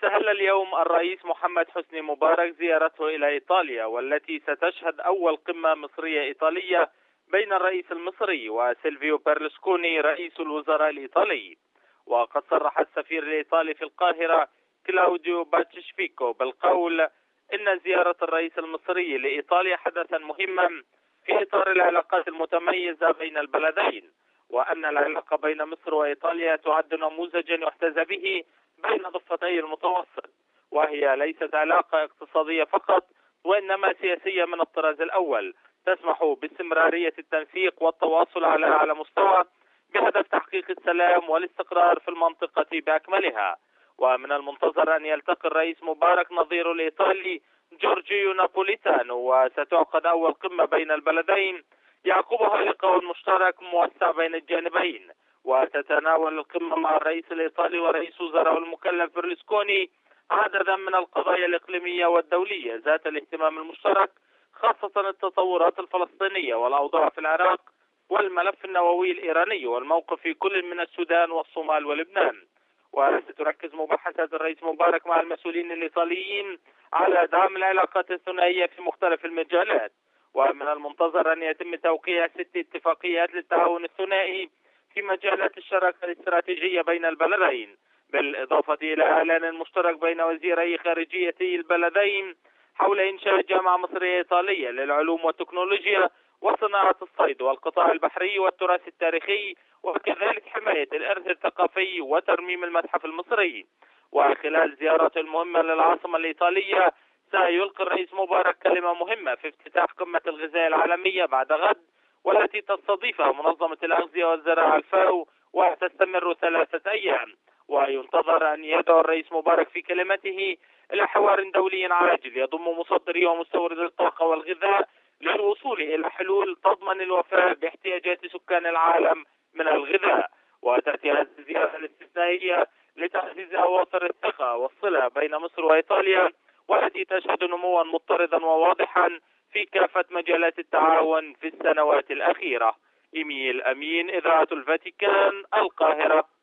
واستهل اليوم الرئيس محمد حسني مبارك زيارته إلى إيطاليا، والتي ستشهد أول قمة مصرية إيطالية بين الرئيس المصري وسيلفيو بيرلسكوني رئيس الوزراء الإيطالي. وقد صرح السفير الإيطالي في القاهرة كلاوديو باتشفيكو بالقول إن زيارة الرئيس المصري لإيطاليا حدثا مهما في إطار العلاقات المتميزة بين البلدين، وأن العلاقة بين مصر وإيطاليا تعد نموذجا يحتذى به بين ضفتي المتوسط، وهي ليست علاقة اقتصادية فقط وإنما سياسية من الطراز الأول، تسمح باستمرارية التنسيق والتواصل على أعلى مستوى بهدف تحقيق السلام والاستقرار في المنطقة بأكملها. ومن المنتظر أن يلتقي الرئيس مبارك نظيره الإيطالي جورجيو نابوليتانو، وستعقد أول قمة بين البلدين يعقبها لقاء مشترك موسع بين الجانبين. وتتناول القمة مع الرئيس الإيطالي ورئيس وزراء المكلف بيرلسكوني عددا من القضايا الإقليمية والدولية ذات الاهتمام المشترك، خاصة التطورات الفلسطينية والأوضاع في العراق والملف النووي الإيراني والموقف في كل من السودان والصومال ولبنان. وستركز مباحثات الرئيس مبارك مع المسؤولين الإيطاليين على دعم العلاقات الثنائية في مختلف المجالات، ومن المنتظر أن يتم توقيع 6 اتفاقيات للتعاون الثنائي في مجالات الشراكة الاستراتيجية بين البلدين، بالإضافة إلى إعلان مشترك بين وزيري خارجية البلدين حول إنشاء جامعة مصرية إيطالية للعلوم والتكنولوجيا وصناعة الصيد والقطاع البحري والتراث التاريخي، وكذلك حماية الإرث الثقافي وترميم المتحف المصري. وخلال زيارته المهمة للعاصمة الإيطالية سيلقي الرئيس مبارك كلمة مهمة في افتتاح قمة الغذاء العالمية بعد غد، والتي تستضيفها منظمة الأغذية والزراعة الفاو، وتستمر 3 أيام. وينتظر أن يدعو الرئيس مبارك في كلمته إلى حوار دولي عاجل يضم مصدري ومستوردي الطاقة والغذاء للوصول إلى حلول تضمن الوفاء باحتياجات سكان العالم من الغذاء. وتأتي هذه الزيارة الاستثنائية لتعزيز أواصر الثقة والصلة بين مصر وإيطاليا، والتي تشهد نموا مضطردا وواضحا في كافة مجالات التعاون في السنوات الأخيرة. إيميل أمين، إذاعة الفاتيكان، القاهرة.